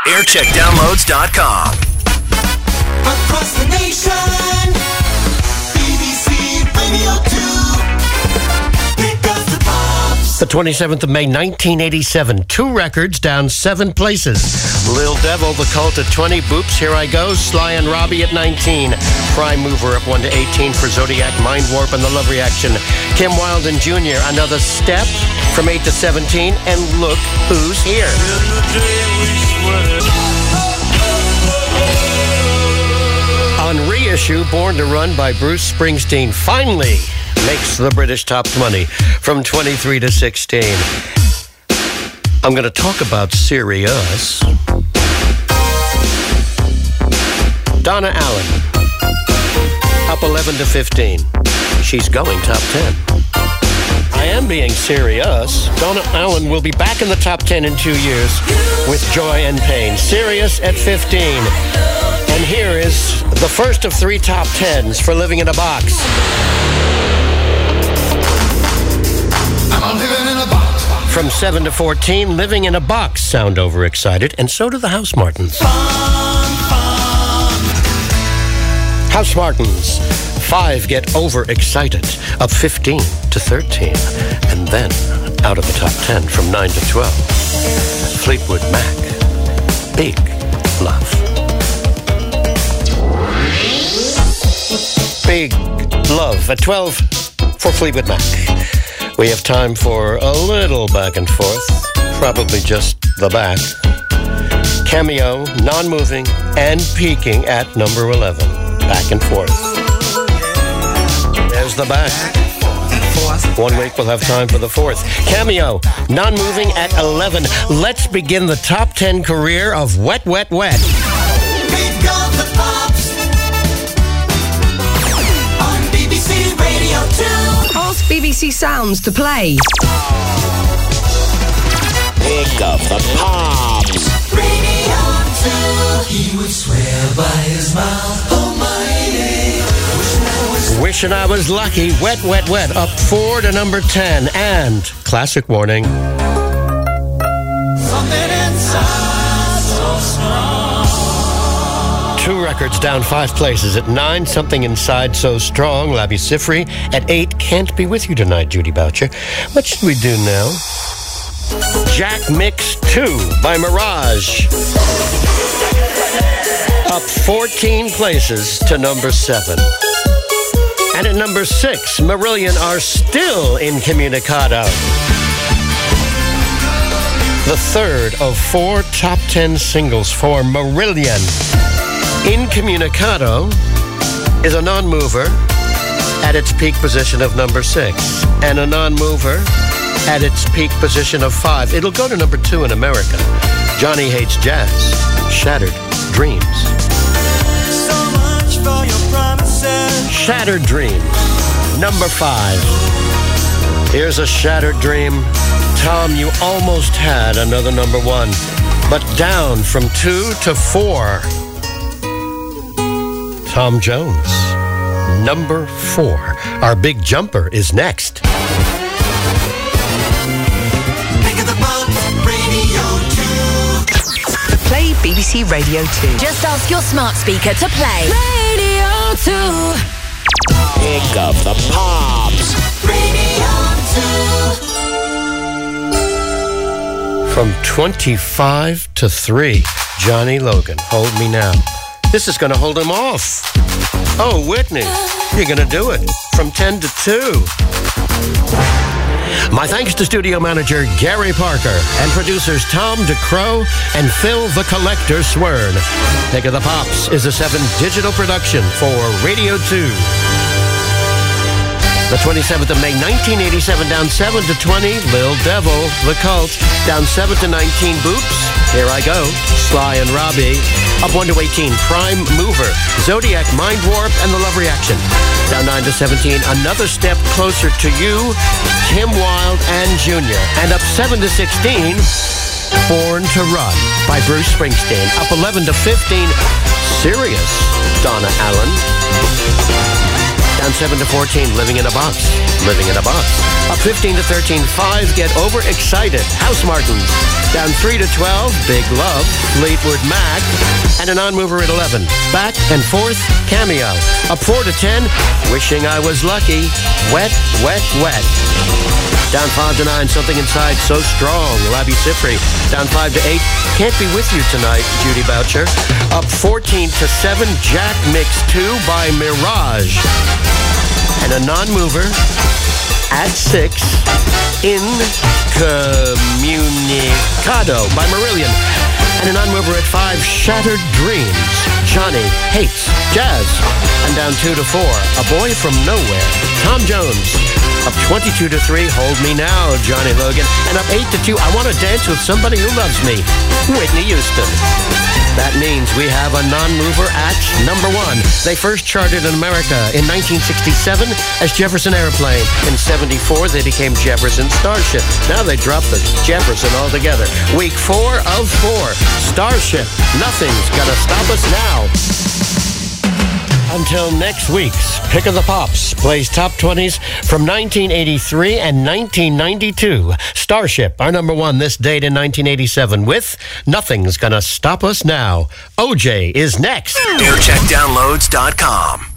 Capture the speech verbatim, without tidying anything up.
aircheck downloads dot com. Across the nation, B B C Radio two. Pick up the pops. The twenty-seventh of May, nineteen eighty-seven. Two records down seven places. Lil Devil, The Cult at twenty. Boops, Here I Go. Sly and Robbie at nineteen. Prime Mover up one to eighteen for Zodiac, Mind Warp, and The Love Reaction. Kim Wilde and Junior, Another Step from eight to seventeen. And look who's here. On reissue, Born to Run by Bruce Springsteen finally makes the British top twenty from twenty-three to sixteen. I'm going to talk about Serious. Donna Allen, up eleven to fifteen. She's going top ten. I am being serious. Donna Allen will be back in the top ten in two years with Joy and Pain. Serious at fifteen. And here is the first of three top tens for Living in a Box. I'm living in a box. From seven to fourteen, Living in a Box sound overexcited, and so do the House Martins. Fun, fun. House Martins, five get overexcited, up fifteen to thirteen, and then out of the top ten from nine to twelve. Fleetwood Mac, Big Love. Big Love at twelve for Fleetwood Mac. We have time for a little back and forth, probably just the back. Cameo, Non-Moving, and Peaking at number eleven. Back and forth. There's the back. One week we'll have time for the fourth. Cameo, Non-Moving at eleven. Let's begin the top ten career of Wet, Wet, Wet. Pick up the pops. On B B C Radio two. Ask B B C Sounds to play. Pick up the pops. Radio two. He would swear by his mouth almighty. Wishing I was lucky. Wet, Wet, Wet. Up four to number ten. And classic warning. Something inside so strong. Two records down five places. At nine, Something Inside So Strong, Labi Siffre. At eight, Can't Be With You Tonight, Judy Boucher. What should we do now? Jack Mix two by Mirage. Up fourteen places to number seven. And at number six, Marillion are still incommunicado. The third of four top ten singles for Marillion. Incommunicado is a non-mover at its peak position of number six, and a non-mover at its peak position of five. It'll go to number two in America. Johnny Hates Jazz, Shattered Dreams. So much for your promises. Shattered Dreams, number five. Here's a shattered dream. Tom, you almost had another number one, but down from two to four. Tom Jones, number four. Our big jumper is next. Pick up the pops. Radio two. Play B B C Radio two. Just ask your smart speaker to play Radio two. Pick up the pops. Radio two. From twenty-five to three, Johnny Logan, Hold Me Now. This is going to hold him off. Oh, Whitney, you're going to do it. From ten to two. My thanks to studio manager Gary Parker and producers Tom DeCrow and Phil the Collector Swern. Pick of the Pops is a seven digital production for Radio two. The twenty-seventh of May, nineteen eighty-seven, down seven to twenty, Lil Devil, The Cult. Down seven to nineteen, Boops, Here I Go, Sly and Robbie. Up one to eighteen, Prime Mover, Zodiac, Mind Warp, and The Love Reaction. Down nine to seventeen, Another Step Closer to You, Kim Wilde and Junior. And up seven to sixteen, Born to Run by Bruce Springsteen. Up eleven to fifteen, Serious, Donna Allen. Down seven to fourteen, Living in a Box. Living in a Box. Up fifteen to thirteen, Five, Get Overexcited. House Martins. Down three to twelve, Big Love. Fleetwood Mac. And a non-mover at eleven. Back and Forth, Cameo. Up four to ten, Wishing I Was Lucky. Wet, Wet, Wet. Down five to nine, Something Inside So Strong. Labi Siffre. Down five to eight, Can't Be With You Tonight. Judy Boucher. Up fourteen to seven, Jack Mix two by Mirage. And a non-mover at six, Incommunicado by Marillion. And a non-mover at five, Shattered Dreams. Johnny Hates Jazz. And down two to four, A Boy From Nowhere. Tom Jones. Up twenty-two to three, Hold Me Now, Johnny Logan. And up eight to two, I Want to Dance with Somebody Who Loves Me, Whitney Houston. That means we have a non-mover at number one. They first charted in America in nineteen sixty-seven as Jefferson Airplane. In seventy-four, they became Jefferson Starship. Now they dropped the Jefferson altogether. Week four of four. Starship. Nothing's gonna stop us now. Until next week's Pick of the Pops plays top twenties from nineteen eighty-three and nineteen ninety-two. Starship, our number one this date in nineteen eighty-seven with Nothing's Gonna Stop Us Now. O J is next. air check downloads dot com